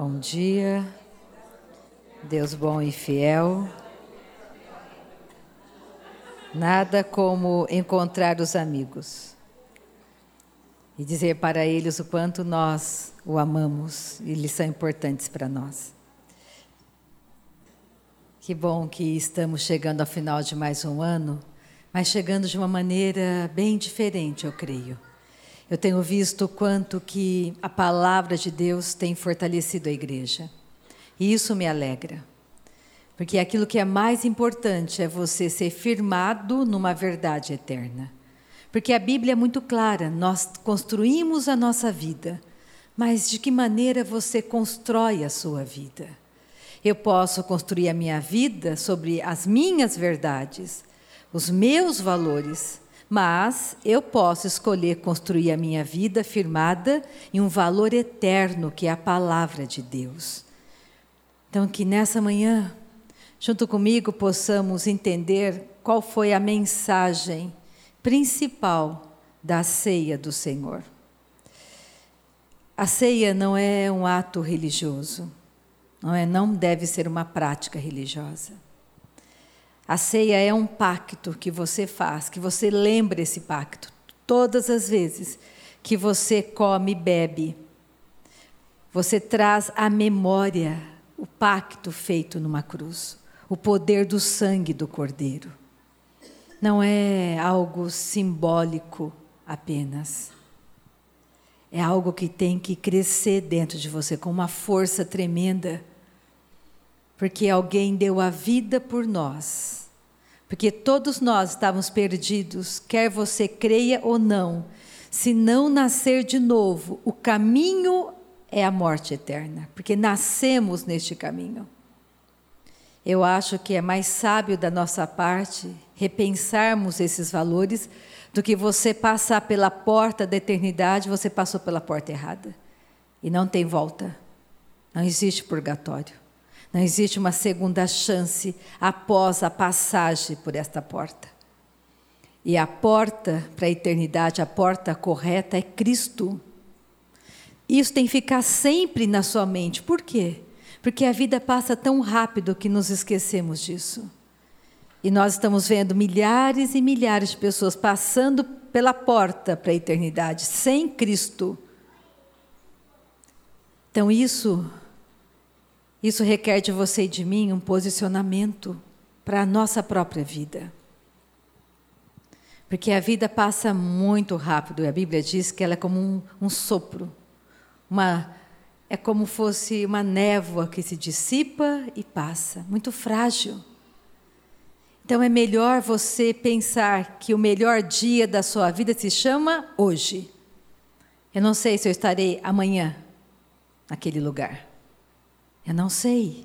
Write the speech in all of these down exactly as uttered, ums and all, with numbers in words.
Bom dia, Deus bom e fiel. Nada como encontrar os amigos e dizer para eles o quanto nós o amamos e eles são importantes para nós. Que bom que estamos chegando ao final de mais um ano, mas chegando de uma maneira bem diferente, eu creio. Eu tenho visto o quanto que a palavra de Deus tem fortalecido a igreja. E isso me alegra. Porque aquilo que é mais importante é você ser firmado numa verdade eterna. Porque a Bíblia é muito clara, nós construímos a nossa vida, mas de que maneira você constrói a sua vida? Eu posso construir a minha vida sobre as minhas verdades, os meus valores, mas eu posso escolher construir a minha vida firmada em um valor eterno, que é a palavra de Deus. Então, que nessa manhã, junto comigo, possamos entender qual foi a mensagem principal da ceia do Senhor. A ceia não é um ato religioso, não é, não deve ser uma prática religiosa. A ceia é um pacto que você faz, que você lembra esse pacto. Todas as vezes que você come e bebe, você traz à memória o pacto feito numa cruz, o poder do sangue do Cordeiro. Não é algo simbólico apenas. É algo que tem que crescer dentro de você com uma força tremenda, porque alguém deu a vida por nós. Porque todos nós estávamos perdidos, quer você creia ou não. Se não nascer de novo, o caminho é a morte eterna, porque nascemos neste caminho. Eu acho que é mais sábio da nossa parte repensarmos esses valores do que você passar pela porta da eternidade, você passou pela porta errada. E não tem volta. Não existe purgatório. Não existe uma segunda chance após a passagem por esta porta. E a porta para a eternidade, a porta correta é Cristo. Isso tem que ficar sempre na sua mente. Por quê? Porque a vida passa tão rápido que nos esquecemos disso. E nós estamos vendo milhares e milhares de pessoas passando pela porta para a eternidade, sem Cristo. Então isso, isso requer de você e de mim um posicionamento para a nossa própria vida. Porque a vida passa muito rápido, e a Bíblia diz que ela é como um, um sopro, uma... É como fosse uma névoa que se dissipa e passa, muito frágil. Então é melhor você pensar que o melhor dia da sua vida se chama hoje. Eu não sei se eu estarei amanhã naquele lugar. Eu não sei.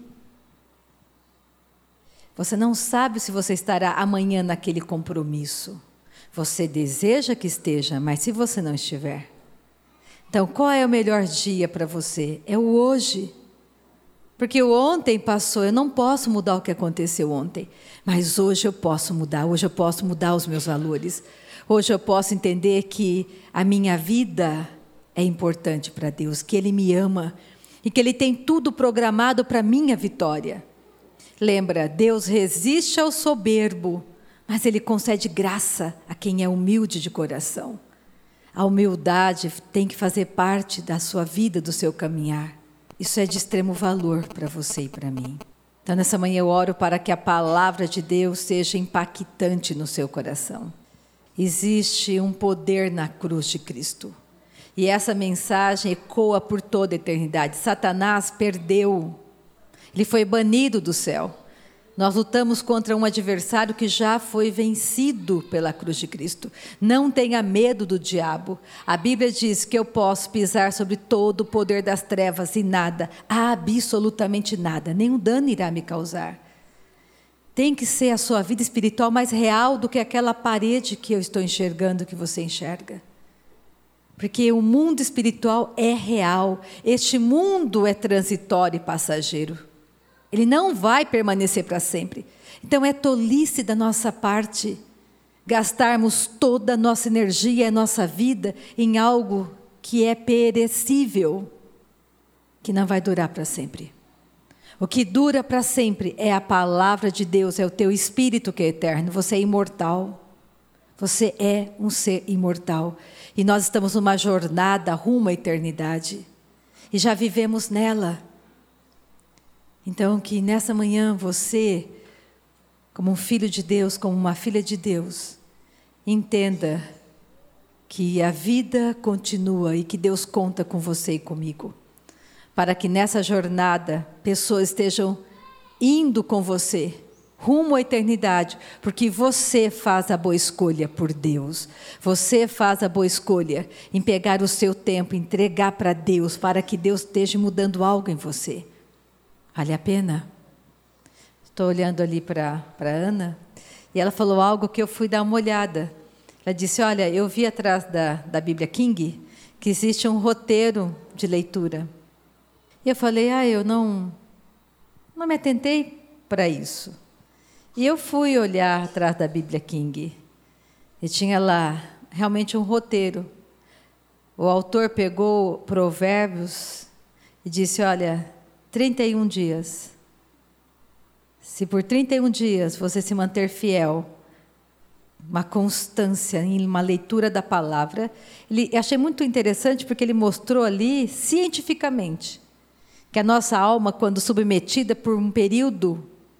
Você não sabe se você estará amanhã naquele compromisso. Você deseja que esteja, mas se você não estiver... Então, qual é o melhor dia para você? É o hoje. Porque o ontem passou, eu não posso mudar o que aconteceu ontem. Mas hoje eu posso mudar, hoje eu posso mudar os meus valores. Hoje eu posso entender que a minha vida é importante para Deus, que Ele me ama e que Ele tem tudo programado para a minha vitória. Lembra, Deus resiste ao soberbo, mas Ele concede graça a quem é humilde de coração. A humildade tem que fazer parte da sua vida, do seu caminhar. Isso é de extremo valor para você e para mim. Então, nessa manhã eu oro para que a palavra de Deus seja impactante no seu coração. Existe um poder na cruz de Cristo. E essa mensagem ecoa por toda a eternidade. Satanás perdeu. Ele foi banido do céu. Nós lutamos contra um adversário que já foi vencido pela cruz de Cristo. Não tenha medo do diabo. A Bíblia diz que eu posso pisar sobre todo o poder das trevas e nada, absolutamente nada, nenhum dano irá me causar. Tem que ser a sua vida espiritual mais real do que aquela parede que eu estou enxergando, que você enxerga. Porque o mundo espiritual é real. Este mundo é transitório e passageiro. Ele não vai permanecer para sempre. Então é tolice da nossa parte gastarmos toda a nossa energia, a nossa vida em algo que é perecível, que não vai durar para sempre. O que dura para sempre é a palavra de Deus, é o teu espírito que é eterno. Você é imortal. Você é um ser imortal. E nós estamos numa jornada rumo à eternidade. E já vivemos nela. Então, que nessa manhã você, como um filho de Deus, como uma filha de Deus, entenda que a vida continua e que Deus conta com você e comigo. Para que nessa jornada, pessoas estejam indo com você, rumo à eternidade, porque você faz a boa escolha por Deus. Você faz a boa escolha em pegar o seu tempo, entregar para Deus, para que Deus esteja mudando algo em você. Vale a pena? Estou olhando ali para a Ana, e ela falou algo que eu fui dar uma olhada. Ela disse, olha, eu vi atrás da, da Bíblia King, que existe um roteiro de leitura. E eu falei, ah, eu não, não me atentei para isso. E eu fui olhar atrás da Bíblia King. E tinha lá realmente um roteiro. O autor pegou Provérbios e disse, olha, trinta e um dias. Se por trinta e um dias você se manter fiel, uma constância em uma leitura da palavra, ele, eu achei muito interessante porque ele mostrou ali, cientificamente, que a nossa alma, quando submetida por um período,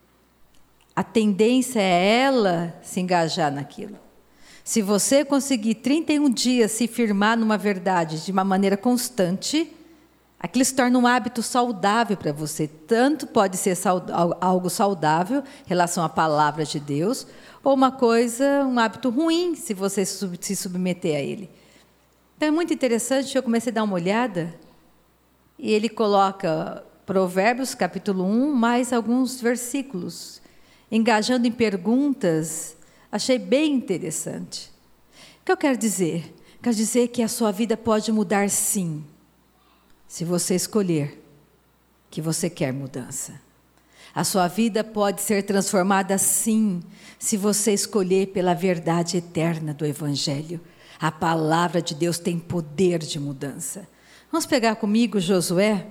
a tendência é ela se engajar naquilo. Se você conseguir trinta e um dias se firmar numa verdade de uma maneira constante, aquilo se torna um hábito saudável para você. Tanto pode ser algo saudável em relação à palavra de Deus, ou uma coisa, um hábito ruim, se você se submeter a ele. Então é muito interessante, eu comecei a dar uma olhada, e ele coloca Provérbios, capítulo um, mais alguns versículos, engajando em perguntas. Achei bem interessante. O que eu quero dizer? Quero dizer que a sua vida pode mudar sim, se você escolher que você quer mudança. A sua vida pode ser transformada sim, se você escolher pela verdade eterna do Evangelho. A palavra de Deus tem poder de mudança. Vamos pegar comigo Josué?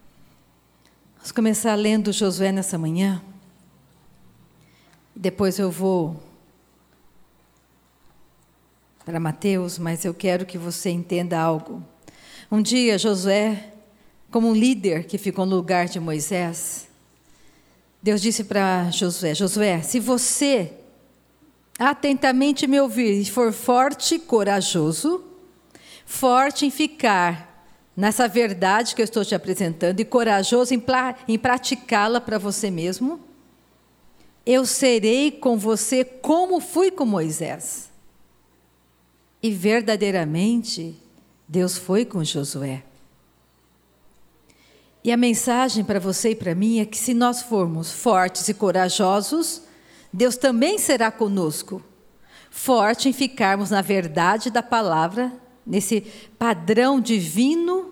Vamos começar lendo Josué nessa manhã. Depois eu vou para Mateus, mas eu quero que você entenda algo. Um dia Josué, como um líder que ficou no lugar de Moisés, Deus disse para Josué, Josué, se você atentamente me ouvir e for forte e corajoso, forte em ficar nessa verdade que eu estou te apresentando e corajoso em, em praticá-la para você mesmo, eu serei com você como fui com Moisés. E verdadeiramente, Deus foi com Josué. E a mensagem para você e para mim é que se nós formos fortes e corajosos, Deus também será conosco. Forte em ficarmos na verdade da palavra, nesse padrão divino,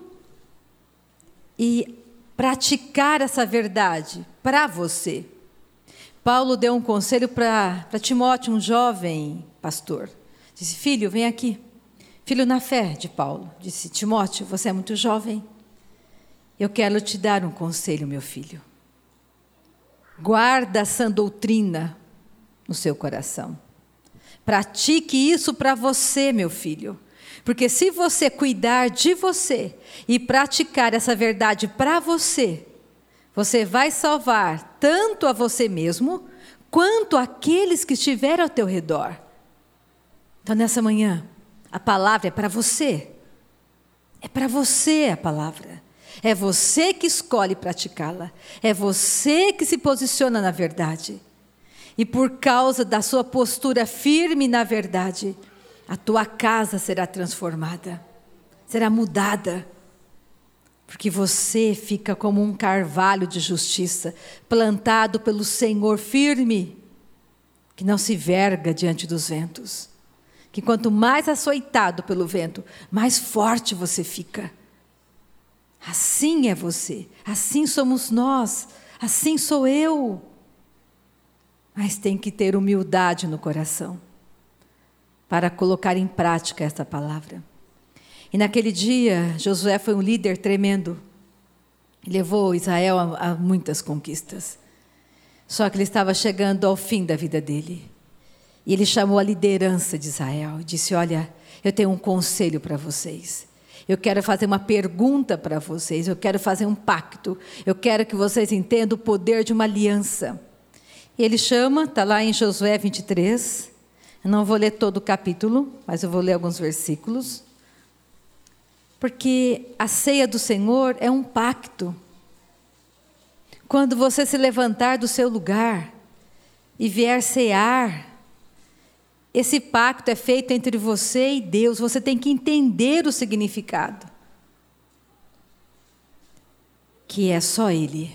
e praticar essa verdade para você. Paulo deu um conselho para Timóteo, um jovem pastor. Disse, filho, vem aqui. Filho na fé de Paulo. Disse, Timóteo, você é muito jovem. Eu quero te dar um conselho, meu filho. Guarda essa doutrina no seu coração. Pratique isso para você, meu filho. Porque se você cuidar de você e praticar essa verdade para você, você vai salvar tanto a você mesmo, quanto aqueles que estiverem ao teu redor. Então, nessa manhã, a palavra é para você. É para você a palavra. É você que escolhe praticá-la. É você que se posiciona na verdade. E por causa da sua postura firme na verdade, a tua casa será transformada, será mudada. Porque você fica como um carvalho de justiça, plantado pelo Senhor firme, que não se verga diante dos ventos. Que quanto mais açoitado pelo vento, mais forte você fica. Assim é você, assim somos nós, assim sou eu. Mas tem que ter humildade no coração para colocar em prática essa palavra. E naquele dia, Josué foi um líder tremendo. levou Israel a, a muitas conquistas. Só que ele estava chegando ao fim da vida dele. E ele chamou a liderança de Israel e disse: olha, eu tenho um conselho para vocês. Eu quero fazer uma pergunta para vocês. Eu quero fazer um pacto. Eu quero que vocês entendam o poder de uma aliança. E ele chama, está lá em Josué vinte e três. Eu não vou ler todo o capítulo, mas eu vou ler alguns versículos. Porque a ceia do Senhor é um pacto. Quando você se levantar do seu lugar e vier cear, esse pacto é feito entre você e Deus. Você tem que entender o significado. Que é só Ele.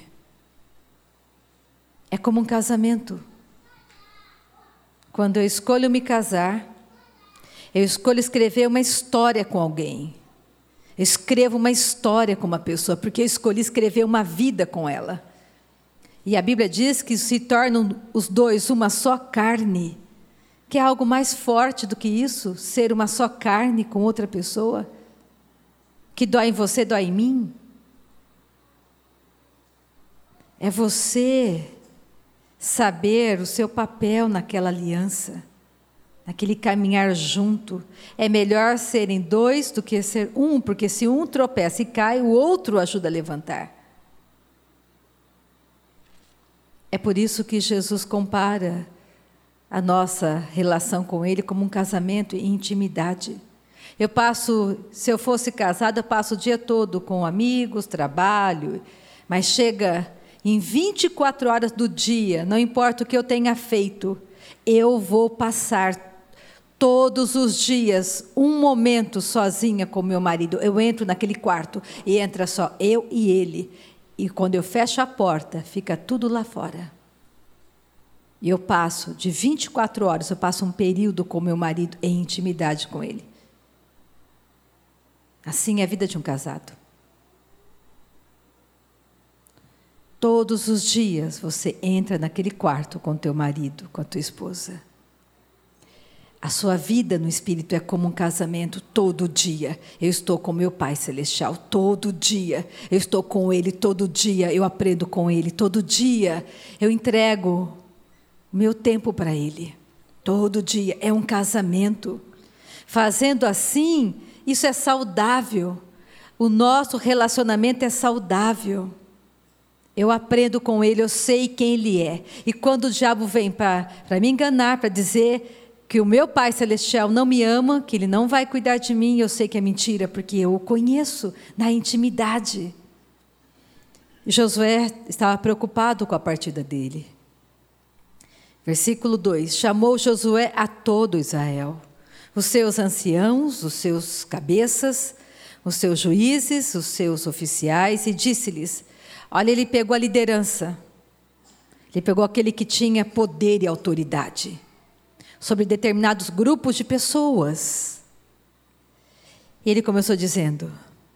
É como um casamento. Quando eu escolho me casar, eu escolho escrever uma história com alguém. Eu escrevo uma história com uma pessoa, porque eu escolhi escrever uma vida com ela. E a Bíblia diz que se tornam os dois uma só carne. Que é algo mais forte do que isso, ser uma só carne com outra pessoa? Que dói em você, dói em mim? É você saber o seu papel naquela aliança, naquele caminhar junto. É melhor serem dois do que ser um, porque se um tropeça e cai, o outro ajuda a levantar. É por isso que Jesus compara a nossa relação com Ele como um casamento e intimidade. Eu passo, se eu fosse casada, eu passo o dia todo com amigos, trabalho, mas chega em vinte e quatro horas do dia, não importa o que eu tenha feito, eu vou passar todos os dias um momento sozinha com meu marido. Eu entro naquele quarto e entra só eu e ele. E quando eu fecho a porta, fica tudo lá fora. E eu passo, de vinte e quatro horas, eu passo um período com meu marido em intimidade com ele. Assim é a vida de um casado. Todos os dias você entra naquele quarto com teu marido, com a tua esposa. A sua vida no Espírito é como um casamento todo dia. Eu estou com meu Pai Celestial todo dia. Eu estou com Ele todo dia. Eu aprendo com Ele todo dia. Eu entrego meu tempo para Ele, todo dia. É um casamento. Fazendo assim, isso é saudável. O nosso relacionamento é saudável. Eu aprendo com Ele, eu sei quem Ele é. E quando o diabo vem para me enganar, para dizer que o meu Pai Celestial não me ama, que Ele não vai cuidar de mim, eu sei que é mentira, porque eu o conheço na intimidade. E Josué estava preocupado com a partida dele. Versículo dois, chamou Josué a todo Israel, os seus anciãos, os seus cabeças, os seus juízes, os seus oficiais, e disse-lhes, olha, ele pegou a liderança, ele pegou aquele que tinha poder e autoridade sobre determinados grupos de pessoas. E ele começou dizendo,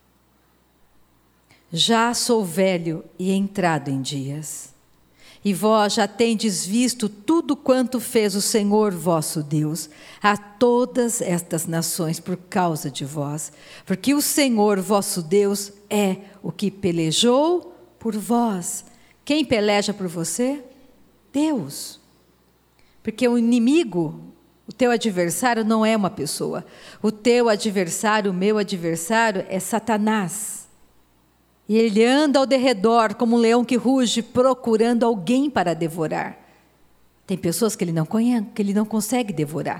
já sou velho e entrado em dias, e vós já tendes visto tudo quanto fez o Senhor vosso Deus a todas estas nações por causa de vós, porque o Senhor vosso Deus é o que pelejou por vós. Quem peleja por você? Deus. Porque o inimigo, o teu adversário não é uma pessoa. O teu adversário, o meu adversário é Satanás. E ele anda ao derredor como um leão que ruge, procurando alguém para devorar. Tem pessoas que ele não conhece, que ele não consegue devorar.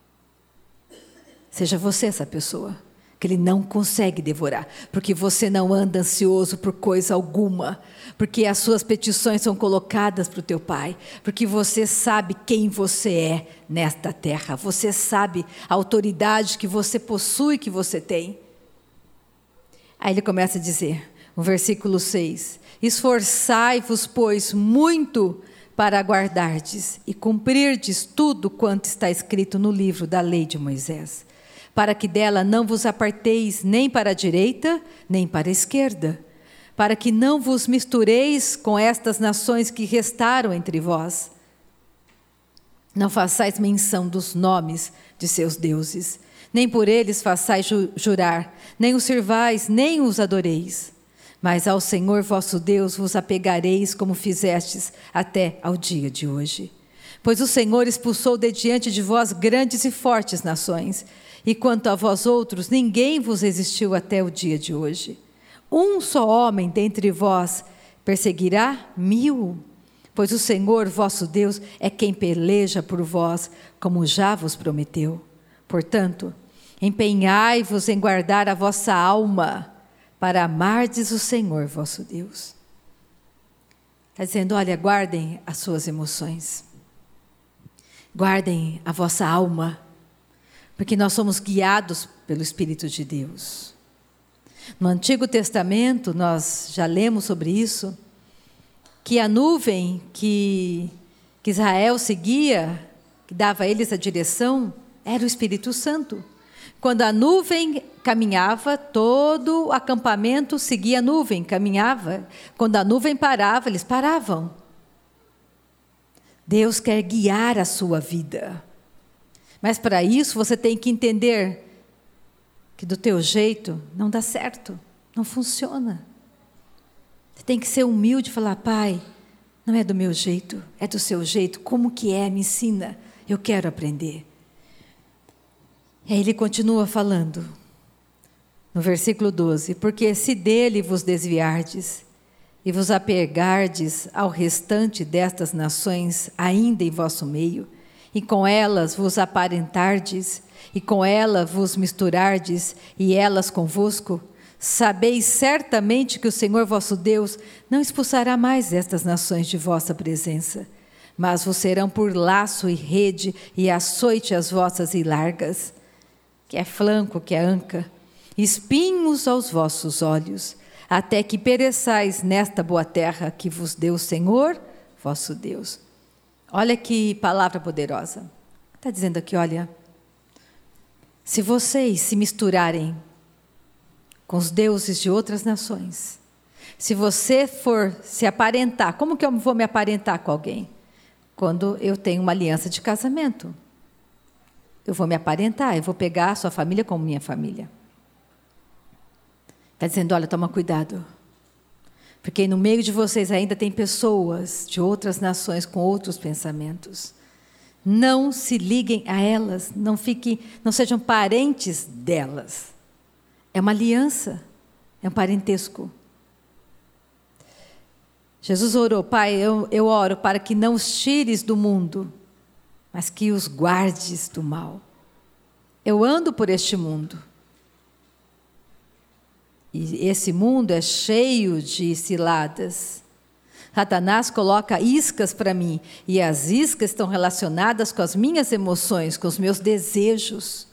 Seja você essa pessoa que ele não consegue devorar, porque você não anda ansioso por coisa alguma, porque as suas petições são colocadas para o teu Pai, porque você sabe quem você é nesta terra, você sabe a autoridade que você possui, que você tem. Aí ele começa a dizer, no versículo seis, esforçai-vos, pois, muito para aguardardes e cumprirdes tudo quanto está escrito no livro da lei de Moisés, para que dela não vos aparteis nem para a direita, nem para a esquerda, para que não vos mistureis com estas nações que restaram entre vós. Não façais menção dos nomes de seus deuses, nem por eles façais ju- jurar, nem os sirvais, nem os adoreis. Mas ao Senhor vosso Deus vos apegareis como fizestes até ao dia de hoje. Pois o Senhor expulsou de diante de vós grandes e fortes nações, e quanto a vós outros, ninguém vos resistiu até o dia de hoje. Um só homem dentre vós perseguirá mil, pois o Senhor vosso Deus é quem peleja por vós, como já vos prometeu. Portanto, empenhai-vos em guardar a vossa alma, para amardes o Senhor vosso Deus. Está dizendo, olha, guardem as suas emoções. Guardem a vossa alma, porque nós somos guiados pelo Espírito de Deus. No Antigo Testamento, nós já lemos sobre isso, que a nuvem que, que Israel seguia, que dava a eles a direção, era o Espírito Santo. Quando a nuvem caminhava, todo o acampamento seguia a nuvem, caminhava. Quando a nuvem parava, eles paravam. Deus quer guiar a sua vida. Mas para isso você tem que entender que do teu jeito não dá certo, não funciona. Você tem que ser humilde e falar, Pai, não é do meu jeito, é do seu jeito. Como que é? Me ensina, eu quero aprender. E aí ele continua falando, no versículo doze, porque se dele vos desviardes e vos apegardes ao restante destas nações ainda em vosso meio, e com elas vos aparentardes, e com elas vos misturardes, e elas convosco, sabeis certamente que o Senhor vosso Deus não expulsará mais estas nações de vossa presença, mas vos serão por laço e rede, e açoite as vossas largas, que é flanco, que é anca, espinhos aos vossos olhos, até que pereçais nesta boa terra que vos deu o Senhor, vosso Deus. Olha que palavra poderosa. Está dizendo aqui, olha, se vocês se misturarem com os deuses de outras nações, se você for se aparentar, como que eu vou me aparentar com alguém? Quando eu tenho uma aliança de casamento. Eu vou me aparentar, eu vou pegar a sua família como minha família. Está dizendo, olha, toma cuidado. Porque no meio de vocês ainda tem pessoas de outras nações com outros pensamentos. Não se liguem a elas, não fiquem, não sejam parentes delas. É uma aliança, é um parentesco. Jesus orou, Pai, eu, eu oro para que não os tires do mundo, mas que os guardes do mal. Eu ando por este mundo. E esse mundo é cheio de ciladas. Satanás coloca iscas para mim, e as iscas estão relacionadas com as minhas emoções, com os meus desejos.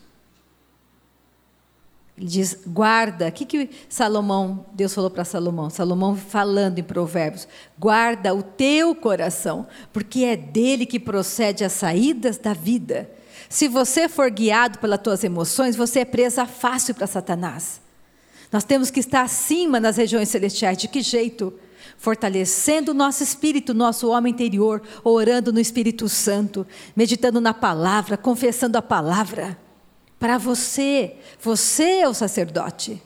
Ele diz, guarda. O que, que Salomão, Deus falou para Salomão? Salomão falando em Provérbios. Guarda o teu coração, porque é dele que procede as saídas da vida. Se você for guiado pelas tuas emoções, você é presa fácil para Satanás. Nós temos que estar acima nas regiões celestiais. De que jeito? Fortalecendo o nosso espírito, nosso homem interior, orando no Espírito Santo, meditando na palavra, confessando a palavra. Para você, você é o sacerdote.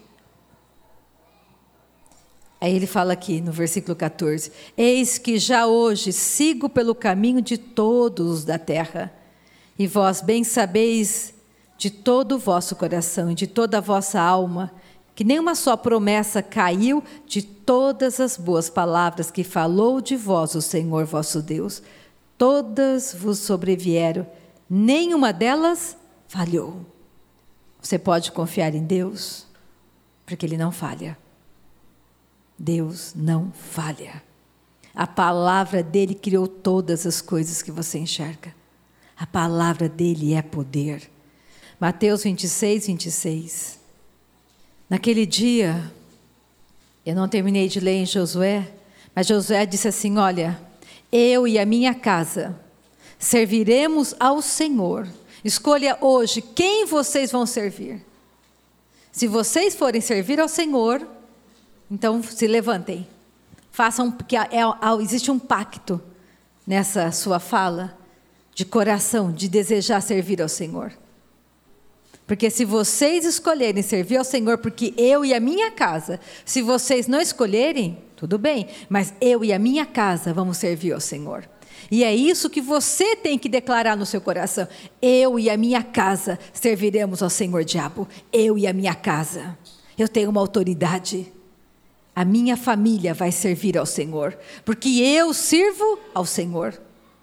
Aí ele fala aqui no versículo catorze, eis que já hoje sigo pelo caminho de todos os da terra, e vós bem sabeis de todo o vosso coração e de toda a vossa alma, que nenhuma só promessa caiu de todas as boas palavras que falou de vós o Senhor vosso Deus. Todas vos sobrevieram, nenhuma delas falhou. Você pode confiar em Deus, porque Ele não falha. Deus não falha. A palavra dEle criou todas as coisas que você enxerga. A palavra dEle é poder. Mateus vinte e seis, vinte e seis. Naquele dia, eu não terminei de ler em Josué, mas Josué disse assim, olha, eu e a minha casa serviremos ao Senhor. Escolha hoje quem vocês vão servir. Se vocês forem servir ao Senhor, então se levantem. Façam, porque é, é, existe um pacto nessa sua fala de coração, de desejar servir ao Senhor. Porque se vocês escolherem servir ao Senhor, porque eu e a minha casa, se vocês não escolherem, tudo bem, mas eu e a minha casa vamos servir ao Senhor. E é isso que você tem que declarar no seu coração. Eu e a minha casa serviremos ao Senhor, diabo. Eu e a minha casa. Eu tenho uma autoridade. A minha família vai servir ao Senhor, porque eu sirvo ao Senhor.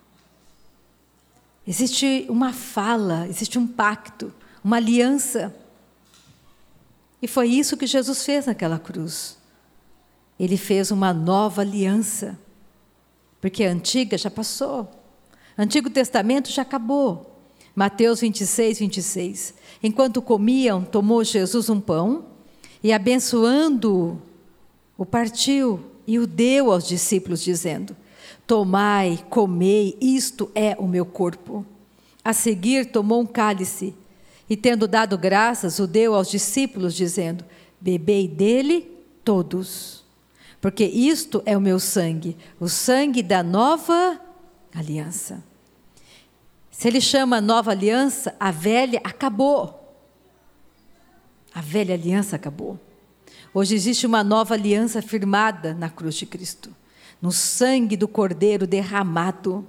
Existe uma fala, existe um pacto, uma aliança. E foi isso que Jesus fez naquela cruz. Ele fez uma nova aliança. Porque a antiga já passou. O Antigo Testamento já acabou. Mateus vinte e seis, vinte e seis. Enquanto comiam, tomou Jesus um pão e, abençoando-o, o partiu e o deu aos discípulos, dizendo: tomai, comei, isto é o meu corpo. A seguir, tomou um cálice e, tendo dado graças, o deu aos discípulos, dizendo: bebei dele todos. Porque isto é o meu sangue, o sangue da nova aliança. Se ele chama nova aliança, a velha acabou. A velha aliança acabou. Hoje existe uma nova aliança firmada na cruz de Cristo, no sangue do Cordeiro derramado.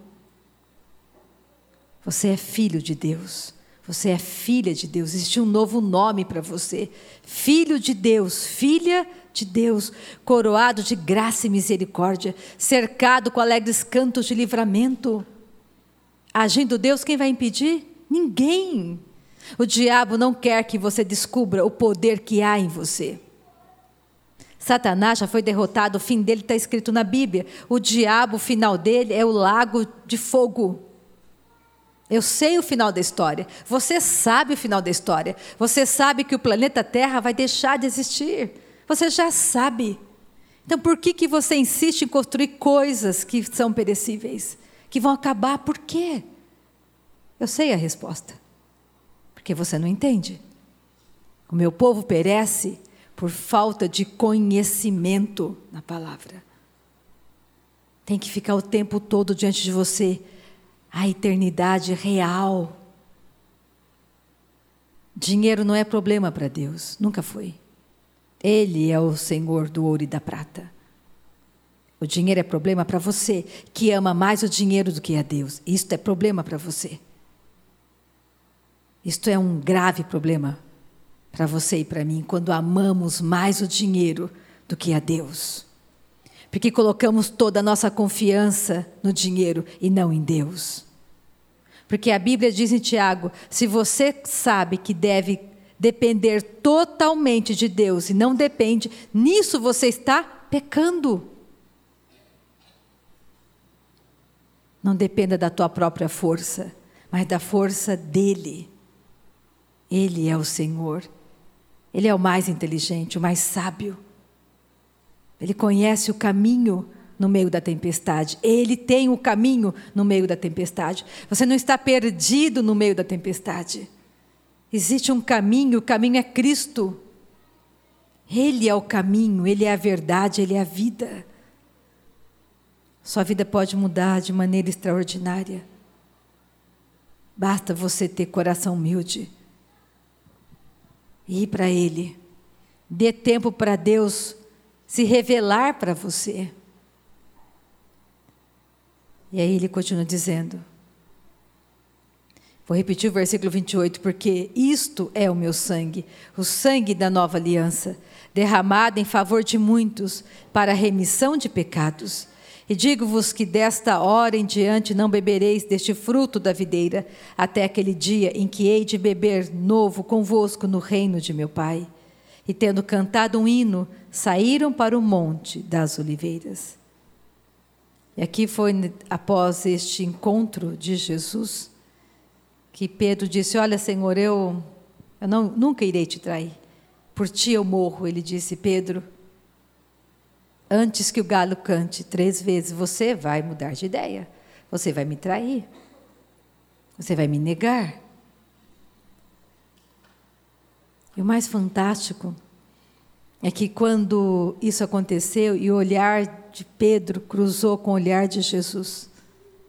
Você é filho de Deus. Você é filha de Deus. Existe um novo nome para você. Filho de Deus, filha de Deus, coroado de graça e misericórdia, cercado com alegres cantos de livramento. Agindo Deus, quem vai impedir? Ninguém. O diabo não quer que você descubra o poder que há em você. Satanás já foi derrotado, o fim dele está escrito na Bíblia. O diabo, o final dele é o lago de fogo. Eu sei o final da história. Você sabe o final da história. Você sabe que o planeta Terra vai deixar de existir. Você já sabe. Então por que, que você insiste em construir coisas que são perecíveis? Que vão acabar? Por quê? Eu sei a resposta. Porque você não entende. O meu povo perece por falta de conhecimento na palavra. Tem que ficar o tempo todo diante de você a eternidade real. Dinheiro não é problema para Deus, nunca foi. Ele é o Senhor do ouro e da prata. O dinheiro é problema para você, que ama mais o dinheiro do que a Deus. Isto é problema para você. Isto é um grave problema para você e para mim, quando amamos mais o dinheiro do que a Deus. Porque colocamos toda a nossa confiança no dinheiro e não em Deus. Porque a Bíblia diz em Tiago, se você sabe que deve depender totalmente de Deus e não depende, nisso você está pecando. Não dependa da tua própria força, mas da força dEle. Ele é o Senhor. Ele é o mais inteligente, o mais sábio. Ele conhece o caminho no meio da tempestade. Ele tem o caminho no meio da tempestade. Você não está perdido no meio da tempestade. Existe um caminho, o caminho é Cristo. Ele é o caminho, Ele é a verdade, Ele é a vida. Sua vida pode mudar de maneira extraordinária. Basta você ter coração humilde. E ir para Ele. Dê tempo para Deus se revelar para você. E aí ele continua dizendo, vou repetir o versículo vinte e oito, porque isto é o meu sangue, o sangue da nova aliança, derramado em favor de muitos, para a remissão de pecados. E digo-vos que desta hora em diante não bebereis deste fruto da videira, até aquele dia em que hei de beber novo convosco no reino de meu Pai. E tendo cantado um hino, saíram para o monte das oliveiras. E aqui foi após este encontro de Jesus, que Pedro disse, olha Senhor, eu, eu não, nunca irei te trair, por ti eu morro. Ele disse, Pedro, antes que o galo cante três vezes, você vai mudar de ideia, você vai me trair, você vai me negar. E o mais fantástico é que quando isso aconteceu e o olhar de Pedro cruzou com o olhar de Jesus,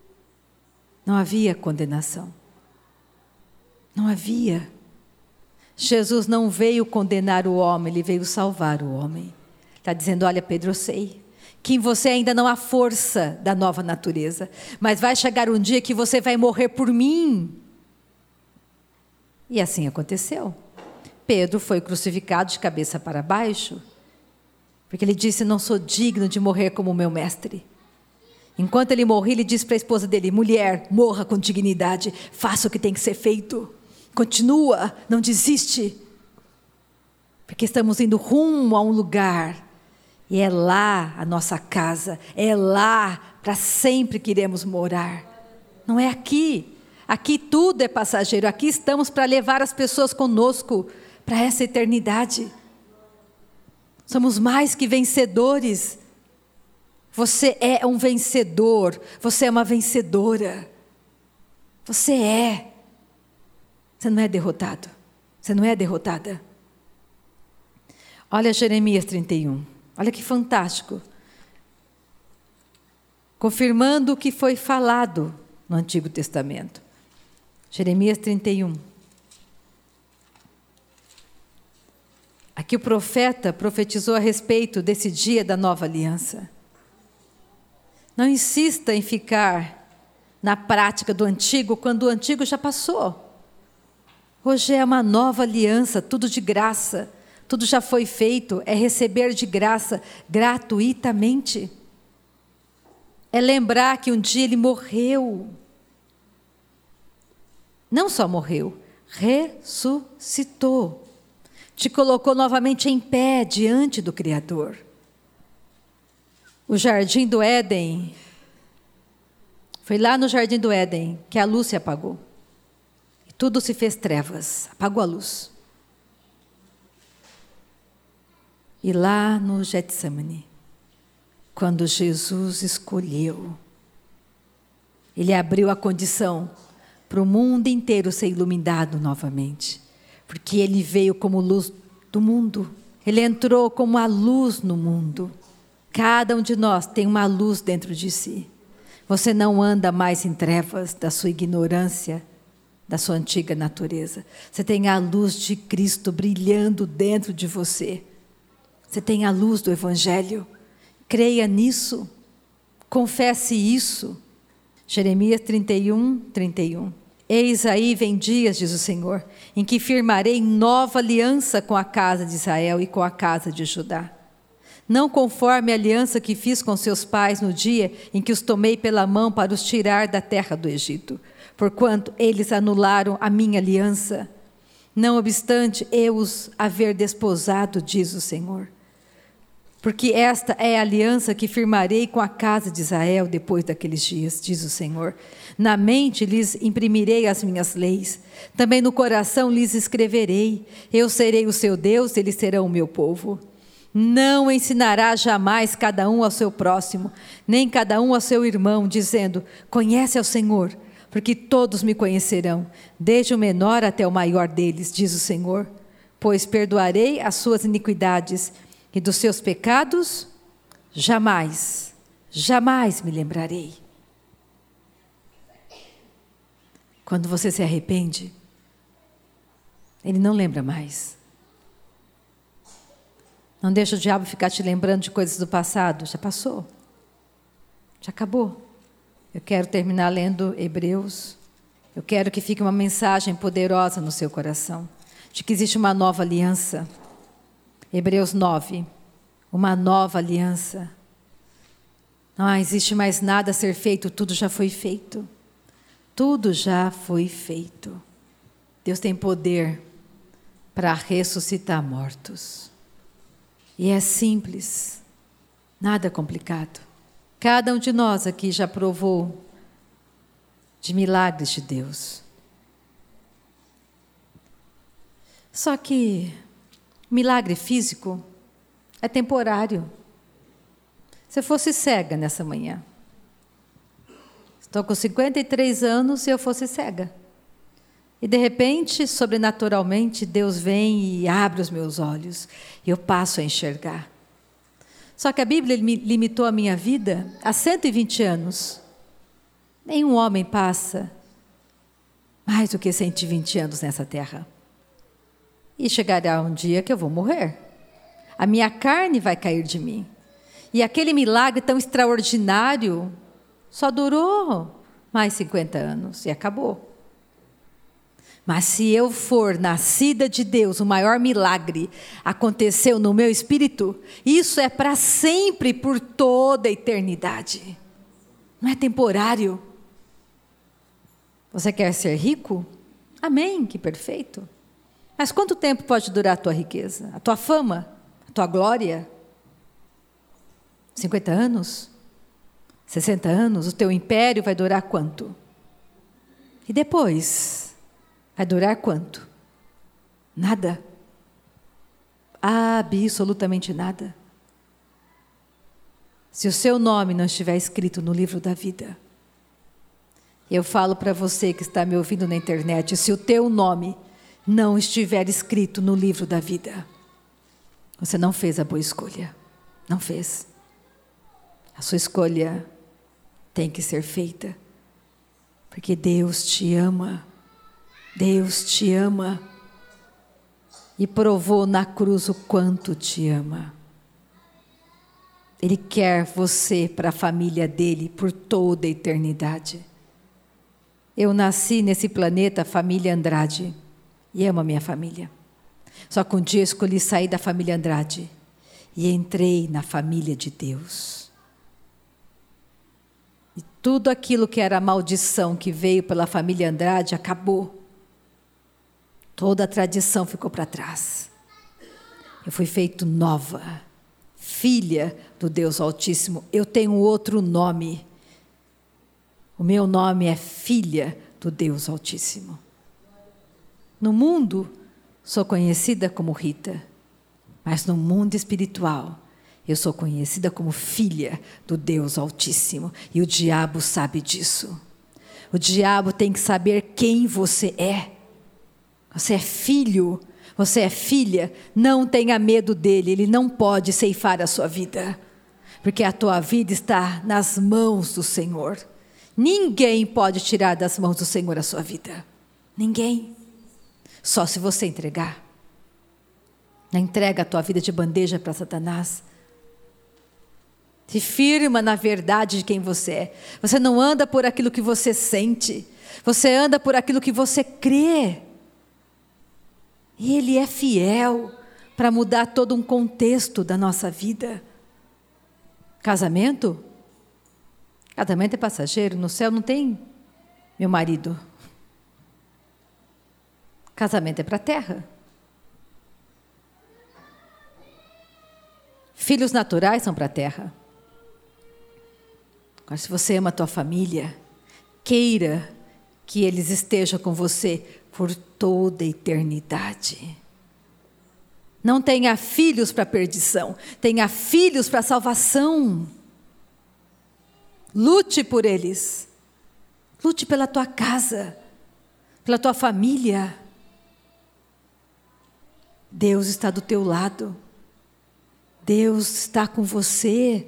não havia condenação. Não havia. Jesus não veio condenar o homem, ele veio salvar o homem. Está dizendo, olha Pedro, eu sei que em você ainda não há força da nova natureza, mas vai chegar um dia que você vai morrer por mim. E assim aconteceu. Pedro foi crucificado de cabeça para baixo, porque ele disse, não sou digno de morrer como o meu mestre. Enquanto ele morria, ele disse para a esposa dele, mulher, morra com dignidade, faça o que tem que ser feito, continua, não desiste, porque estamos indo rumo a um lugar, e é lá a nossa casa, é lá para sempre que iremos morar, não é aqui, aqui tudo é passageiro, aqui estamos para levar as pessoas conosco, para essa eternidade, somos mais que vencedores, você é um vencedor, você é uma vencedora, você é, você não é derrotado, você não é derrotada. Olha Jeremias trinta e um, olha que fantástico, confirmando o que foi falado no Antigo Testamento. Jeremias trinta e um. Aqui o profeta profetizou a respeito desse dia da nova aliança. Não insista em ficar na prática do antigo, quando o antigo já passou. Hoje é uma nova aliança, tudo de graça, tudo já foi feito, é receber de graça, gratuitamente. É lembrar que um dia ele morreu. Não só morreu, ressuscitou. Te colocou novamente em pé diante do Criador. O jardim do Éden, foi lá no jardim do Éden que a luz se apagou. E tudo se fez trevas, apagou a luz. E lá no Getsemane, quando Jesus escolheu, ele abriu a condição para o mundo inteiro ser iluminado novamente. Porque ele veio como luz do mundo. Ele entrou como a luz no mundo. Cada um de nós tem uma luz dentro de si. Você não anda mais em trevas da sua ignorância, da sua antiga natureza. Você tem a luz de Cristo brilhando dentro de você. Você tem a luz do Evangelho. Creia nisso. Confesse isso. Jeremias trinta e um, trinta e um. Eis aí vem dias, diz o Senhor, em que firmarei nova aliança com a casa de Israel e com a casa de Judá. Não conforme a aliança que fiz com seus pais no dia em que os tomei pela mão para os tirar da terra do Egito, porquanto eles anularam a minha aliança. Não obstante eu os haver desposado, diz o Senhor. Porque esta é a aliança que firmarei com a casa de Israel depois daqueles dias, diz o Senhor. Na mente lhes imprimirei as minhas leis, também no coração lhes escreverei. Eu serei o seu Deus, eles serão o meu povo. Não ensinará jamais cada um ao seu próximo, nem cada um ao seu irmão, dizendo, conhece ao Senhor, porque todos me conhecerão, desde o menor até o maior deles, diz o Senhor. Pois perdoarei as suas iniquidades, e dos seus pecados, jamais, jamais me lembrarei. Quando você se arrepende, ele não lembra mais. Não deixa o diabo ficar te lembrando de coisas do passado. Já passou. Já acabou. Eu quero terminar lendo Hebreus. Eu quero que fique uma mensagem poderosa no seu coração, de que existe uma nova aliança. Hebreus nove. Uma nova aliança. Não existe mais nada a ser feito, tudo já foi feito. Tudo já foi feito. Deus tem poder para ressuscitar mortos. E é simples, nada complicado. Cada um de nós aqui já provou de milagres de Deus. Só que milagre físico é temporário. Se eu fosse cega nessa manhã, estou com cinquenta e três anos e eu fosse cega. E de repente, sobrenaturalmente, Deus vem e abre os meus olhos e eu passo a enxergar. Só que a Bíblia limitou a minha vida a cento e vinte anos. Nenhum homem passa mais do que cento e vinte anos nessa terra. E chegará um dia que eu vou morrer. A minha carne vai cair de mim. E aquele milagre tão extraordinário só durou mais cinquenta anos e acabou. Mas se eu for nascida de Deus, o maior milagre aconteceu no meu espírito, isso é para sempre, por toda a eternidade. Não é temporário. Você quer ser rico? Amém, que perfeito. Mas quanto tempo pode durar a tua riqueza? A tua fama? A tua glória? cinquenta anos? sessenta anos? O teu império vai durar quanto? E depois? Vai durar quanto? Nada. Absolutamente nada. Se o seu nome não estiver escrito no livro da vida, eu falo para você que está me ouvindo na internet, se o teu nome não estiver escrito no livro da vida, você não fez a boa escolha. Não fez. A sua escolha tem que ser feita, porque Deus te ama. Deus te ama e provou na cruz o quanto te ama. Ele quer você para a família dele por toda a eternidade. Eu nasci nesse planeta, família Andrade, e amo a minha família. Só que um dia eu escolhi sair da família Andrade e entrei na família de Deus. E tudo aquilo que era maldição que veio pela família Andrade acabou. Toda a tradição ficou para trás. Eu fui feito nova, filha do Deus Altíssimo. Eu tenho outro nome. O meu nome é filha do Deus Altíssimo. No mundo, sou conhecida como Rita, mas no mundo espiritual, eu sou conhecida como filha do Deus Altíssimo. E o diabo sabe disso. O diabo tem que saber quem você é. Você é filho, você é filha, não tenha medo dele, ele não pode ceifar a sua vida, porque a tua vida está nas mãos do Senhor. Ninguém pode tirar das mãos do Senhor a sua vida, ninguém, só se você entregar. Não entrega a tua vida de bandeja para Satanás. Se firma na verdade de quem você é. Você não anda por aquilo que você sente, você anda por aquilo que você crê. E Ele é fiel para mudar todo um contexto da nossa vida. Casamento? Casamento é passageiro, no céu não tem meu marido. Casamento é para a terra. Filhos naturais são para a terra. Agora, se você ama a tua família, queira que eles estejam com você por toda a eternidade. Não tenha filhos para perdição, tenha filhos para salvação. Lute por eles. Lute pela tua casa, pela tua família. Deus está do teu lado. Deus está com você.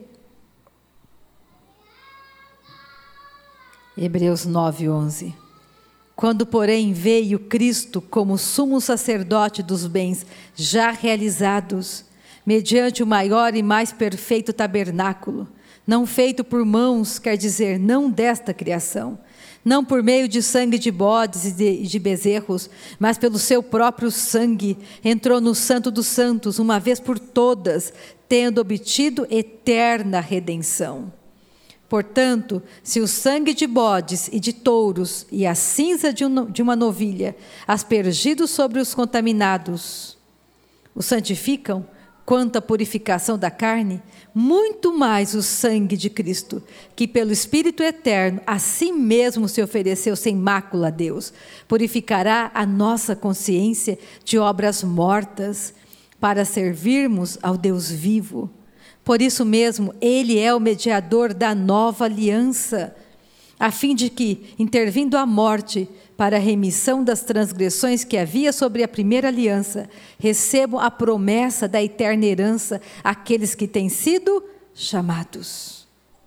Hebreus nove, onze. Quando, porém, veio Cristo como sumo sacerdote dos bens já realizados, mediante o maior e mais perfeito tabernáculo, não feito por mãos, quer dizer, não desta criação, não por meio de sangue de bodes e de, de bezerros, mas pelo seu próprio sangue, entrou no Santo dos Santos, uma vez por todas, tendo obtido eterna redenção. Portanto, se o sangue de bodes e de touros e a cinza de, um, de uma novilha, aspergidos sobre os contaminados, os santificam, quanto à purificação da carne, muito mais o sangue de Cristo, que pelo Espírito Eterno, a si mesmo se ofereceu sem mácula a Deus, purificará a nossa consciência de obras mortas, para servirmos ao Deus vivo. Por isso mesmo, Ele é o mediador da nova aliança, a fim de que, intervindo a morte para a remissão das transgressões que havia sobre a primeira aliança, recebam a promessa da eterna herança aqueles que têm sido chamados.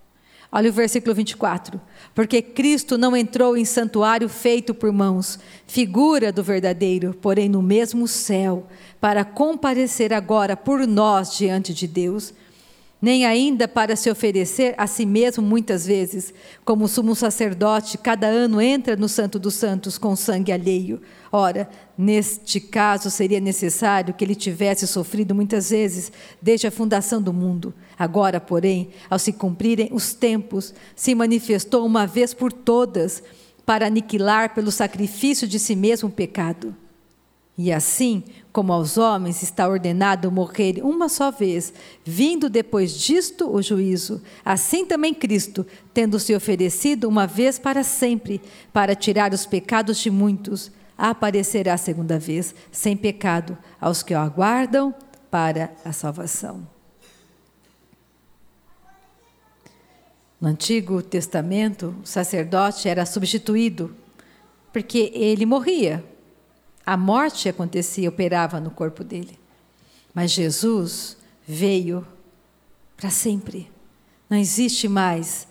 Olha o versículo vinte e quatro. Porque Cristo não entrou em santuário feito por mãos, figura do verdadeiro, porém no mesmo céu, para comparecer agora por nós diante de Deus, nem ainda para se oferecer a si mesmo muitas vezes, como o sumo sacerdote cada ano entra no Santo dos Santos com sangue alheio. Ora, neste caso seria necessário que ele tivesse sofrido muitas vezes desde a fundação do mundo. Agora, porém, ao se cumprirem os tempos, se manifestou uma vez por todas para aniquilar pelo sacrifício de si mesmo o pecado. E assim, como aos homens está ordenado morrer uma só vez, vindo depois disto o juízo, assim também Cristo, tendo se oferecido uma vez para sempre, para tirar os pecados de muitos, aparecerá a segunda vez, sem pecado, aos que o aguardam para a salvação. No Antigo Testamento, o sacerdote era substituído, porque ele morria. A morte acontecia, operava no corpo dele. Mas Jesus veio para sempre. Não existe mais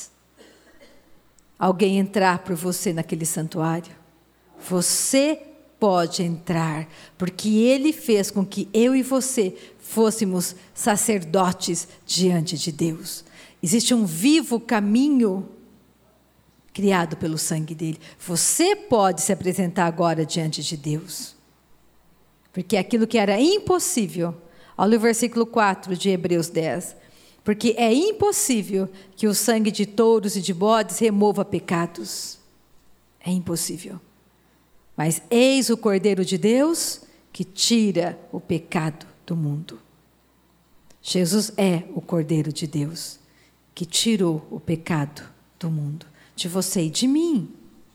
alguém entrar por você naquele santuário. Você pode entrar, porque Ele fez com que eu e você fôssemos sacerdotes diante de Deus. Existe um vivo caminho criado pelo sangue dele. Você pode se apresentar agora diante de Deus. Porque aquilo que era impossível, olha o versículo quatro de Hebreus dez. Porque é impossível que o sangue de touros e de bodes remova pecados. É impossível. Mas eis o Cordeiro de Deus que tira o pecado do mundo. Jesus é o Cordeiro de Deus que tirou o pecado do mundo. De você e de mim.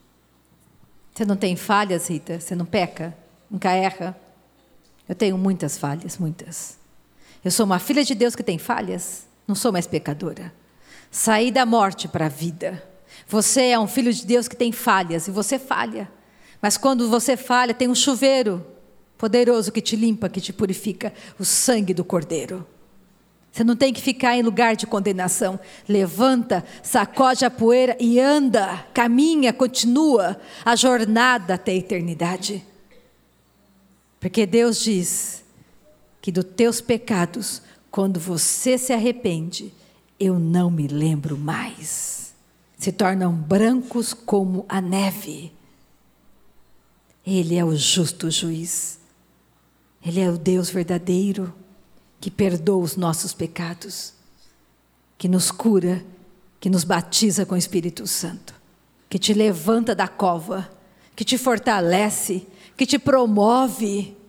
Você não tem falhas, Rita? Você não peca? Nunca erra? Eu tenho muitas falhas, muitas. Eu sou uma filha de Deus que tem falhas? Não sou mais pecadora. Saí da morte para a vida. Você é um filho de Deus que tem falhas e você falha. Mas quando você falha, tem um chuveiro poderoso que te limpa, que te purifica, o sangue do Cordeiro. Você não tem que ficar em lugar de condenação. Levanta, sacode a poeira e anda, caminha, continua a jornada até a eternidade. Porque Deus diz que dos teus pecados, quando você se arrepende, eu não me lembro mais. Se tornam brancos como a neve. Ele é o justo juiz. Ele é o Deus verdadeiro, que perdoa os nossos pecados, que nos cura, que nos batiza com o Espírito Santo, que te levanta da cova, que te fortalece, que te promove.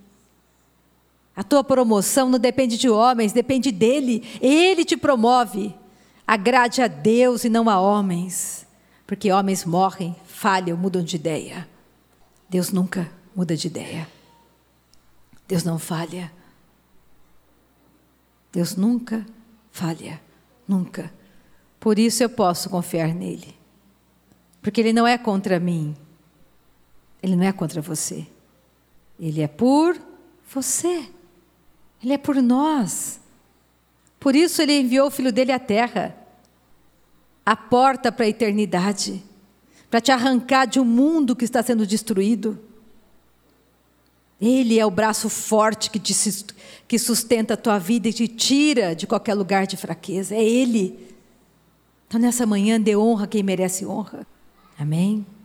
A tua promoção não depende de homens, depende dele. Ele te promove. Agrade a Deus e não a homens, porque homens morrem, falham, mudam de ideia. Deus nunca muda de ideia. Deus não falha. Deus nunca falha, nunca. Por isso eu posso confiar nele. Porque ele não é contra mim. Ele não é contra você. Ele é por você. Ele é por nós. Por isso ele enviou o Filho dele à terra. A porta para a eternidade. Para te arrancar de um mundo que está sendo destruído. Ele é o braço forte que, te, que sustenta a tua vida e te tira de qualquer lugar de fraqueza. É Ele. Então nessa manhã dê honra a quem merece honra. Amém?